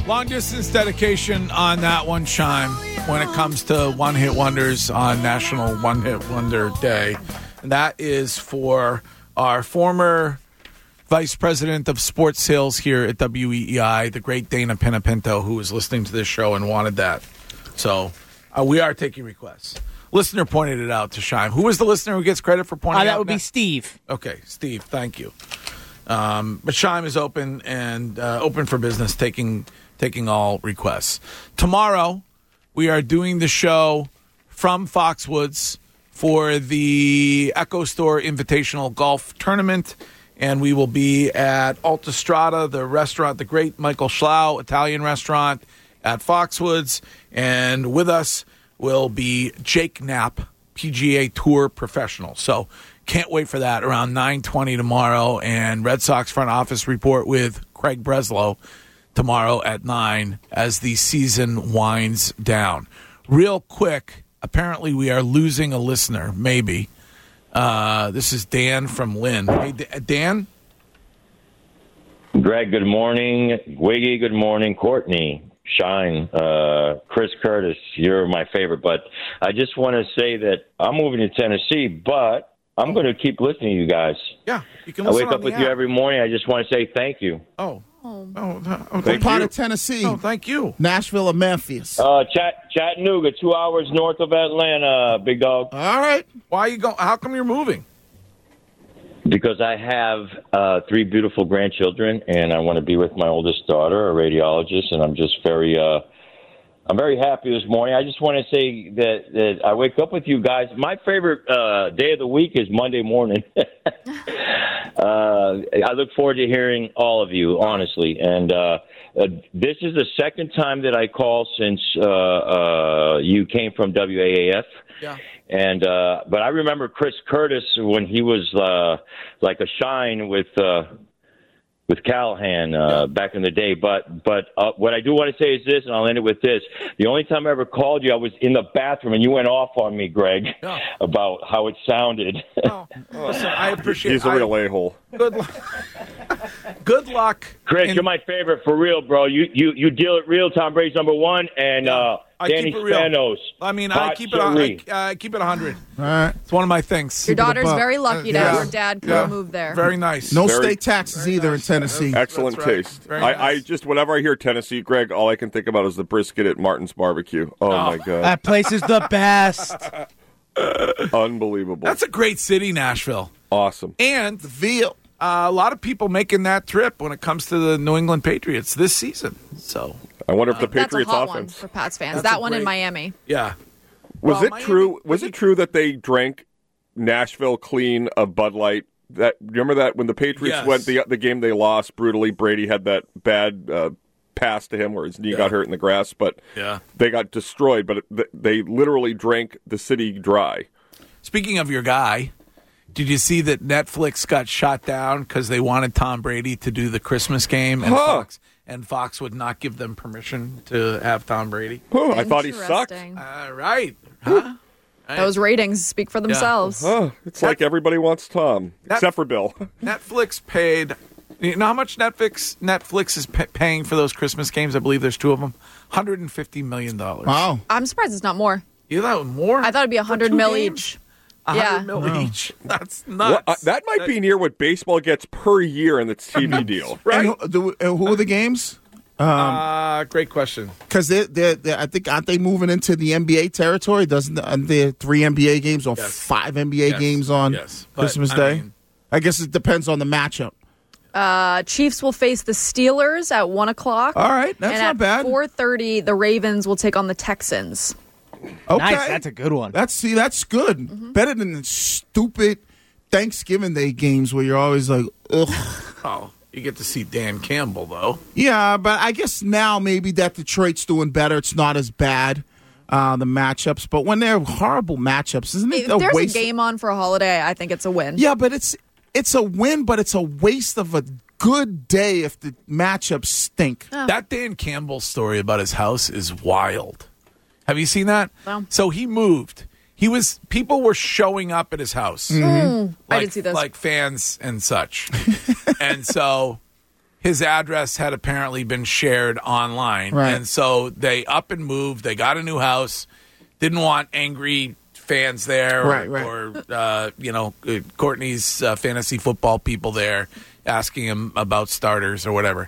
Long distance dedication on that one, Chime, when it comes to one-hit wonders on National One-Hit Wonder Day. And that is for our former Vice President of Sports Sales here at WEEI, the great Dana Pinapinto, who was listening to this show and wanted that. So we are taking requests. Listener pointed it out to Chime. Who was the listener who gets credit for pointing it out? That would be Steve. Okay, Steve, thank you. But Chime is open and open for business, taking all requests. Tomorrow, we are doing the show from Foxwoods for the Echo Store Invitational Golf Tournament, and we will be at Altistrada, the restaurant, the great Michael Schlau Italian restaurant at Foxwoods, and with us will be Jake Knapp, PGA Tour professional. So can't wait for that around 9:20 tomorrow, and Red Sox front office report with Craig Breslow tomorrow at 9 as the season winds down. Real quick, apparently we are losing a listener, maybe. This is Dan from Lynn. Hey, Dan? Greg, good morning. Wiggy, good morning. Courtney, Shine, Chris Curtis, you're my favorite. But I just want to say that I'm moving to Tennessee, but I'm going to keep listening to you guys. Yeah, you can listen. I wake up with you every morning. I just want to say thank you. What part of Tennessee? Oh, thank you. Nashville or Memphis? Chattanooga, 2 hours north of Atlanta, big dog. All right. Why are you going? How come you're moving? Because I have 3 beautiful grandchildren, and I want to be with my oldest daughter, a radiologist, and I'm just I'm very happy this morning. I just want to say that I wake up with you guys. My favorite day of the week is Monday morning. I look forward to hearing all of you, honestly. And this is the second time that I call since you came from WAAF. Yeah. And but I remember Chris Curtis when he was like a Shine with Callahan back in the day. But what I do want to say is this, and I'll end it with this. The only time I ever called you, I was in the bathroom, and you went off on me, Greg, about how it sounded. Listen, I appreciate it. He's a real a-hole. Good luck. Good luck. Chris, you're my favorite for real, bro. You deal it real. Tom Brady's number one, and Danny Spanos. I mean, I keep it 100. All right. It's one of my things. Your daughter's very lucky to have her dad come move there. Very nice. No state taxes either in Tennessee. Excellent taste. I just, whenever I hear Tennessee, Greg, all I can think about is the brisket at Martin's Barbecue. Oh, my God. That place is the best. Unbelievable. That's a great city, Nashville. Awesome. And The veal. a lot of people making that trip when it comes to the New England Patriots this season. So I wonder if the That's a Patriots hot offense. one for Pats fans. That's that a one in great- Miami. yeah. Was Well, it Miami- true? Was it true that they drank Nashville clean of Bud Light? That remember that when the Patriots Yes. went the game they lost brutally, Brady had that bad pass to him where his knee got hurt in the grass, but they got destroyed. But they literally drank the city dry. Speaking of your guy, did you see that Netflix got shot down because they wanted Tom Brady to do the Christmas game and Fox would not give them permission to have Tom Brady? I thought he sucked. Interesting. Right. Huh? Those ratings speak for themselves. It's like everybody wants Tom, except for Bill. Netflix paid. You know how much Netflix is paying for those Christmas games? I believe there's 2 of them. $150 million. Wow. I'm surprised it's not more. You thought more? I thought it'd be $100 2 million games? each. $100 million each. That's nuts. Well, that might be near what baseball gets per year in its TV deal. Right? And who are the games? Great question. Because I think aren't they moving into the NBA territory? Aren't there 3 NBA games or 5 NBA games on Christmas Day? I guess it depends on the matchup. Chiefs will face the Steelers at 1 o'clock. All right, that's not bad. At 4:30, the Ravens will take on the Texans. Okay. Nice, that's a good one. That's good. Mm-hmm. Better than the stupid Thanksgiving Day games where you're always like, ugh. Oh, you get to see Dan Campbell, though. Yeah, but I guess now maybe that Detroit's doing better. It's not as bad, the matchups. But when they're horrible matchups, isn't it If a there's waste? a game on for a holiday, I think it's a win. Yeah, but it's a win, but it's a waste of a good day if the matchups stink. Oh. That Dan Campbell story about his house is wild. Have you seen that? No. So he moved. People were showing up at his house. I did see this. Like fans and such. And so his address had apparently been shared online. Right. And so they up and moved. They got a new house. Didn't want angry fans there or Courtney's fantasy football people there asking him about starters or whatever.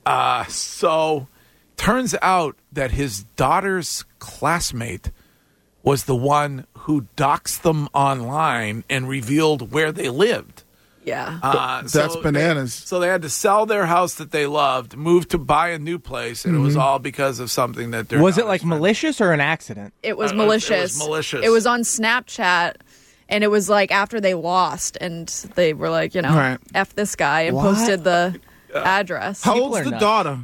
So turns out that his daughter's classmate was the one who doxed them online and revealed where they lived. Yeah. That's bananas. So they had to sell their house that they loved, move to buy a new place, and it was all because of something that their Was it like malicious or an accident? It was malicious. It was malicious. It was on Snapchat, and it was like after they lost, and they were like, F this guy, and posted the address. How old's the daughter?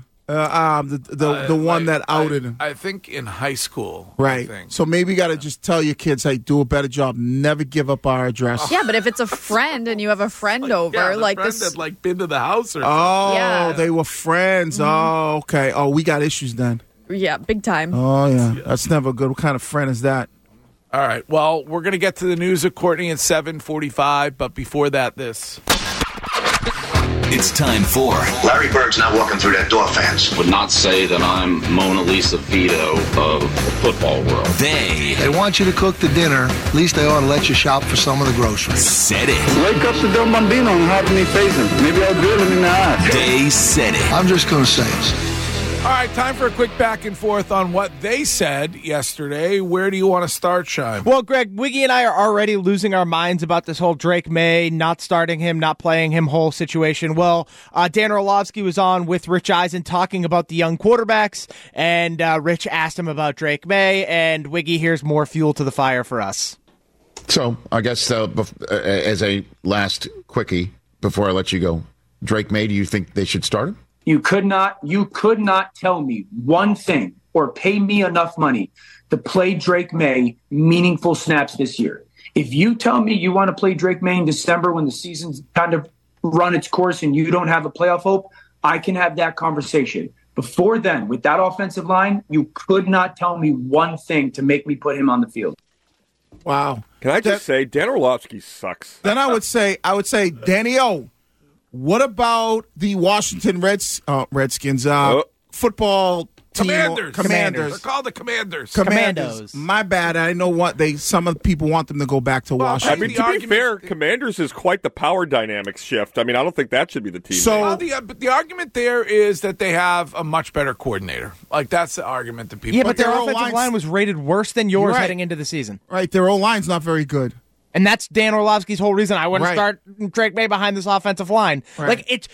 The one that outed him. I think in high school. Right. So maybe you got to just tell your kids, hey, do a better job. Never give up our address. Yeah, but if it's a friend and you have a friend over, like this had been to the house or something. Oh, Yeah. they were friends. Oh, okay. Oh, we got issues then. Yeah, big time. Oh, yeah. That's never good. What kind of friend is that? All right. Well, we're going to get to the news of Courtney at 7:45, but before that, this. It's time for Larry Bird's not walking through that door, fans. Would not say that I'm Mona Lisa Vito of the football world. They want you to cook the dinner. At least they ought to let you shop for some of the groceries. said it. Wake up to Del Bambino and have me face him. Maybe I'll drill him in the eye. They said it. I'm just going to say it. All right, time for a quick back and forth on what they said yesterday. Where do you want to start, Shime? Well, Greg, Wiggy and I are already losing our minds about this whole Drake May not starting him, not playing him whole situation. Well, Dan Orlovsky was on with Rich Eisen talking about the young quarterbacks, and Rich asked him about Drake May, and Wiggy, here's more fuel to the fire for us. So I guess as a last quickie before I let you go, Drake May, do you think they should start him? You could not tell me one thing or pay me enough money to play Drake May meaningful snaps this year. If you tell me you want to play Drake May in December when the season's kind of run its course and you don't have a playoff hope, I can have that conversation. Before then, with that offensive line, you could not tell me one thing to make me put him on the field. Wow. Can I just say, Dan Orlovsky sucks. Then I would say, Danny O, what about the Washington Redskins football team? Commanders. They're called the Commanders. Commandos. My bad. I know what some of the people want them to go back to Washington. I mean, to be fair, Commanders is quite the power dynamics shift. I mean, I don't think that should be the team. So the argument there is that they have a much better coordinator. Like, that's the argument that people. Yeah, but their offensive line was rated worse than yours heading into the season. Right, their O-line's not very good. And that's Dan Orlovsky's whole reason I want to start Drake May behind this offensive line. Right. Like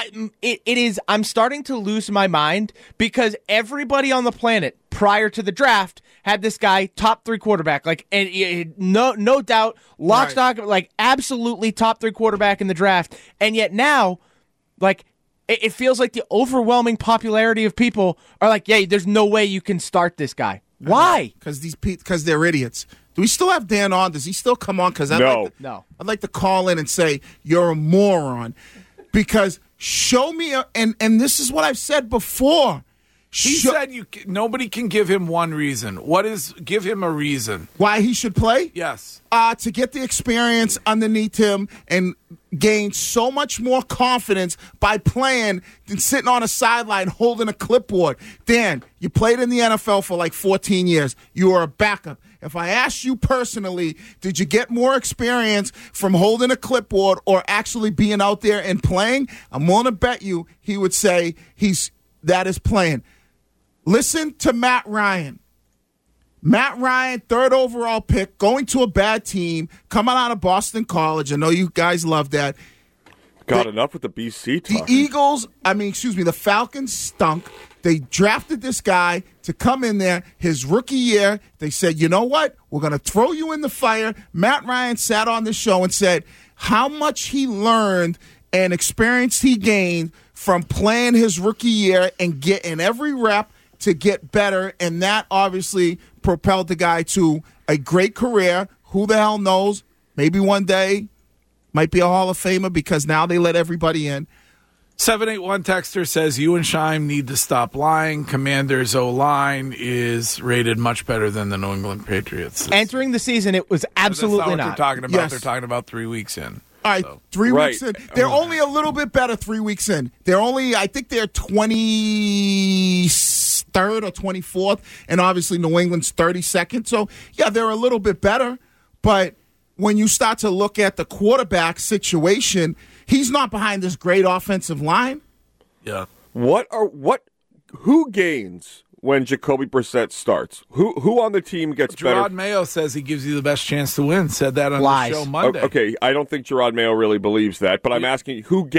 it is. I'm starting to lose my mind because everybody on the planet prior to the draft had this guy top 3 quarterback. Like, and no doubt, lock, stock, like absolutely top 3 quarterback in the draft. And yet now, like, it feels like the overwhelming popularity of people are like, yeah, there's no way you can start this guy. Why? Because they're idiots. Do we still have Dan on? Does he still come on? Because No. I'd like to call in and say you're a moron. Because show me, and this is what I've said before. He said nobody can give him one reason. Give him a reason. Why he should play? Yes. To get the experience underneath him and gain so much more confidence by playing than sitting on a sideline holding a clipboard. Dan, you played in the NFL for like 14 years. You were a backup. If I asked you personally, did you get more experience from holding a clipboard or actually being out there and playing? I'm willing to bet you he would say that is playing. Listen to Matt Ryan. Matt Ryan, 3rd overall pick, going to a bad team, coming out of Boston College. I know you guys love that. Enough with the BC talk. The Falcons stunk. They drafted this guy to come in there his rookie year. They said, you know what? We're going to throw you in the fire. Matt Ryan sat on the show and said how much he learned and experience he gained from playing his rookie year and getting every rep to get better. And that obviously propelled the guy to a great career. Who the hell knows? Maybe one day might be a Hall of Famer because now they let everybody in. 781 texter says you and Shime need to stop lying. Commanders O-line is rated much better than the New England Patriots. Entering the season, it was absolutely not. not. They're talking about. Yes. They're talking about 3 weeks in. All right, 3 weeks in. They're only a little bit better 3 weeks in. I think they're 23rd or 24th, and obviously New England's 32nd. So, yeah, they're a little bit better. But when you start to look at the quarterback situation, he's not behind this great offensive line. Yeah. Who gains when Jacoby Brissett starts? Who on the team gets better? Gerard Mayo says he gives you the best chance to win. Said that on the show Monday. Okay, I don't think Gerard Mayo really believes that, but I'm asking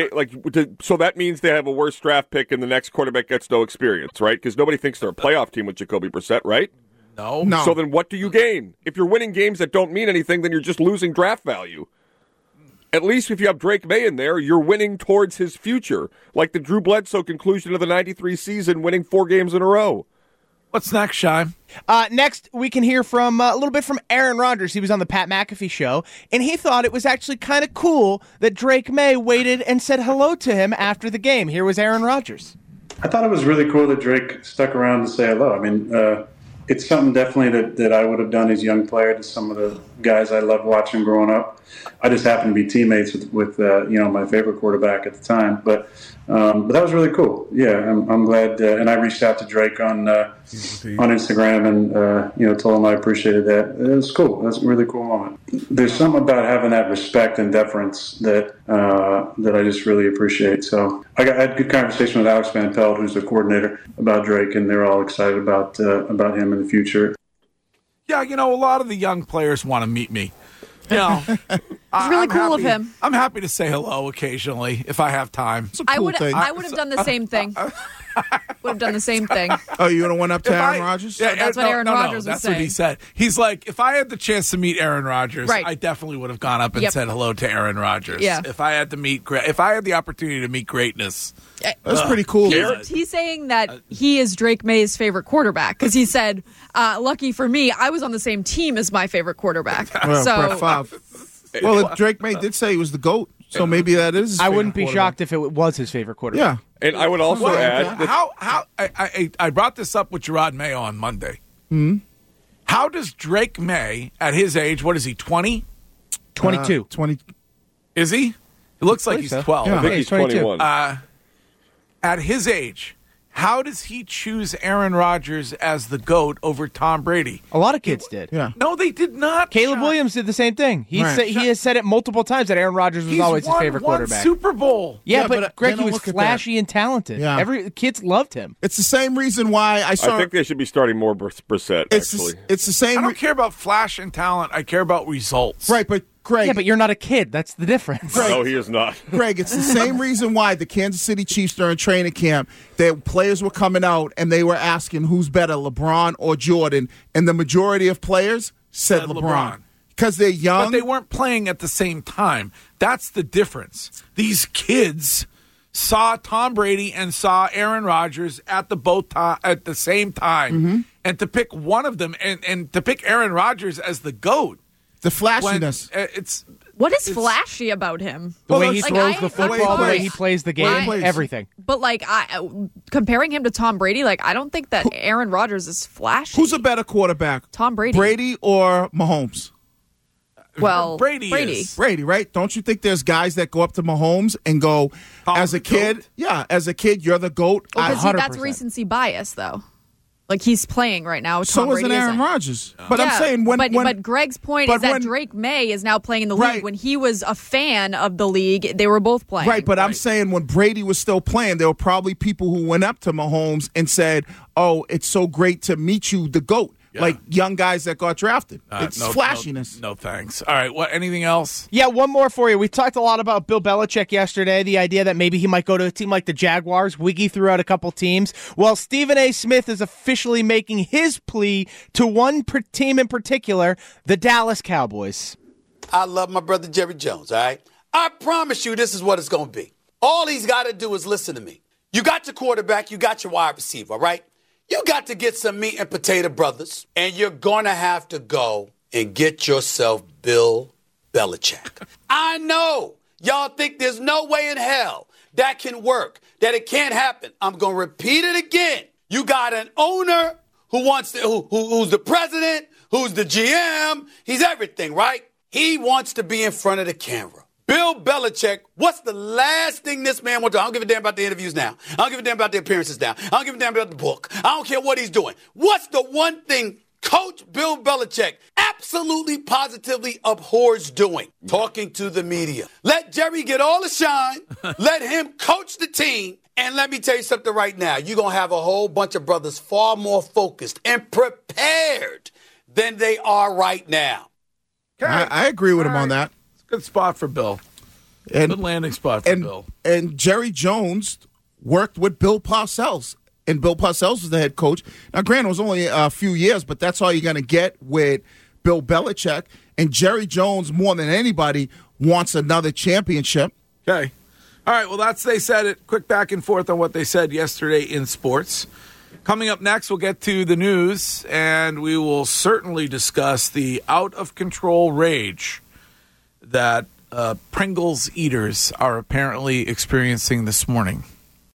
so that means they have a worse draft pick and the next quarterback gets no experience, right? Because nobody thinks they're a playoff team with Jacoby Brissett, right? No. So then what do you gain? If you're winning games that don't mean anything, then you're just losing draft value. At least if you have Drake May in there, you're winning towards his future. Like the Drew Bledsoe conclusion of the 93 season, winning 4 games in a row. What's next, Shime? Next, we can hear from a little bit from Aaron Rodgers. He was on the Pat McAfee show, and he thought it was actually kind of cool that Drake May waited and said hello to him after the game. Here was Aaron Rodgers. I thought it was really cool that Drake stuck around to say hello. I mean, it's something definitely that I would have done as a young player to some of the guys I loved watching growing up. I just happened to be teammates with my favorite quarterback at the time. But that was really cool. Yeah, I'm glad. And I reached out to Drake on Instagram and told him I appreciated that. It was cool. That's a really cool moment. There's something about having that respect and deference that I just really appreciate. So I had a good conversation with Alex Van Pelt, who's the coordinator, about Drake, and they're all excited about him in the future. Yeah, a lot of the young players want to meet me. It's really cool of him. I'm happy to say hello occasionally if I have time. It's a cool thing. I would have done the same thing. Would have done the same thing. Oh, you would have went up to Aaron Rodgers? Yeah, that's what Aaron Rodgers was that's saying. What he said. He's like, if I had the chance to meet Aaron Rodgers, I definitely would have gone up and said hello to Aaron Rodgers. Yeah. If I had the opportunity to meet greatness. That's pretty cool. He's saying that he is Drake May's favorite quarterback because he said, lucky for me, I was on the same team as my favorite quarterback. Well, Brett Favre. Well, Drake May did say he was the GOAT, so maybe that is his I wouldn't be shocked if it was his favorite quarterback. Yeah. And I would also add that I brought this up with Gerard Mayo on Monday. Mm-hmm. How does Drake May, at his age, what is he, 20? 22. 20. Is he? It looks like he's 12. I think he's 21. At his age, how does he choose Aaron Rodgers as the GOAT over Tom Brady? A lot of kids did. Yeah. No, they did not. Caleb Williams did the same thing. He has said it multiple times that Aaron Rodgers was always his favorite quarterback. Super Bowl. Yeah, but Greg, he was flashy and talented. Yeah. Every kids loved him. It's the same reason why I think they should be starting more Brissett, actually. It's the same. I don't care about flash and talent. I care about results. Right, but Greg. Yeah, but you're not a kid. That's the difference. Greg, no, he is not. Greg, it's the same reason why the Kansas City Chiefs during training camp, their players were coming out and they were asking who's better, LeBron or Jordan, and the majority of players said LeBron. Because they're young. But they weren't playing at the same time. That's the difference. These kids saw Tom Brady and saw Aaron Rodgers at the same time. Mm-hmm. And to pick one of them and to pick Aaron Rodgers as the GOAT. The flashiness. What is flashy about him? The way he throws the football, the way he plays the game, everything. But comparing him to Tom Brady, I don't think that Aaron Rodgers is flashy. Who's a better quarterback? Tom Brady. Brady or Mahomes? Well, Brady, right? Don't you think there's guys that go up to Mahomes and go, as a kid, you're the GOAT? That's recency bias, though. He's playing right now. Tom Brady isn't Aaron Rodgers. But I'm saying but Greg's point is that Drake May is now playing in the league. Right. When he was a fan of the league, they were both playing. Right, but I'm saying when Brady was still playing, there were probably people who went up to Mahomes and said, "Oh, it's so great to meet you, the GOAT." Yeah. Like young guys that got drafted. It's flashiness. No, thanks. All right, anything else? Yeah, one more for you. We talked a lot about Bill Belichick yesterday, the idea that maybe he might go to a team like the Jaguars. Wiggy threw out a couple teams. Well, Stephen A. Smith is officially making his plea to one team in particular, the Dallas Cowboys. I love my brother Jerry Jones, all right? I promise you this is what it's going to be. All he's got to do is listen to me. You got your quarterback, you got your wide receiver, all right? You got to get some meat and potato brothers, and you're going to have to go and get yourself Bill Belichick. I know y'all think there's no way in hell that can work, that it can't happen. I'm going to repeat it again. You got an owner who's the president, who's the GM. He's everything, right? He wants to be in front of the camera. Bill Belichick, what's the last thing this man wants to do? I don't give a damn about the interviews now. I don't give a damn about the appearances now. I don't give a damn about the book. I don't care what he's doing. What's the one thing Coach Bill Belichick absolutely, positively abhors doing? Talking to the media. Let Jerry get all the shine. Let him coach the team. And let me tell you something right now. You're going to have a whole bunch of brothers far more focused and prepared than they are right now. Okay. I agree with him on that. It's a good spot for Bill. Good landing spot for Bill. And Jerry Jones worked with Bill Parcells. And Bill Parcells was the head coach. Now, granted, it was only a few years, but that's all you're going to get with Bill Belichick. And Jerry Jones, more than anybody, wants another championship. Okay. All right, well, they said it. Quick back and forth on what they said yesterday in sports. Coming up next, we'll get to the news, and we will certainly discuss the out-of-control rage that Pringles eaters are apparently experiencing this morning.